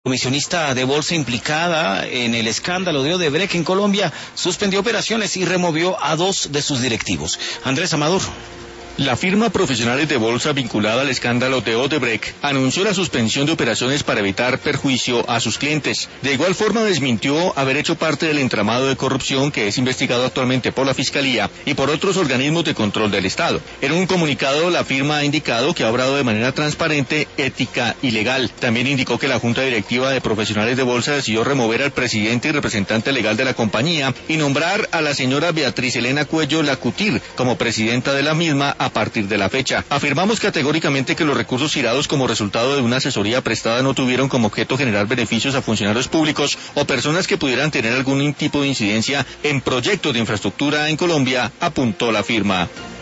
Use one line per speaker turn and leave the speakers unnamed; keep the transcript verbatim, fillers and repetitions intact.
Comisionista de bolsa implicada en el escándalo de Odebrecht en Colombia suspendió operaciones y removió a dos de sus directivos. Andrés Amador.
La firma Profesionales de Bolsa vinculada al escándalo de Odebrecht anunció la suspensión de operaciones para evitar perjuicio a sus clientes. De igual forma desmintió haber hecho parte del entramado de corrupción que es investigado actualmente por la Fiscalía y por otros organismos de control del Estado. En un comunicado, la firma ha indicado que ha obrado de manera transparente, ética y legal. También indicó que la Junta Directiva de Profesionales de Bolsa decidió remover al presidente y representante legal de la compañía y nombrar a la señora Beatriz Elena Cuello Lacutir como presidenta de la misma a partir de la fecha. Afirmamos categóricamente que los recursos girados como resultado de una asesoría prestada no tuvieron como objeto generar beneficios a funcionarios públicos o personas que pudieran tener algún tipo de incidencia en proyectos de infraestructura en Colombia, apuntó la firma.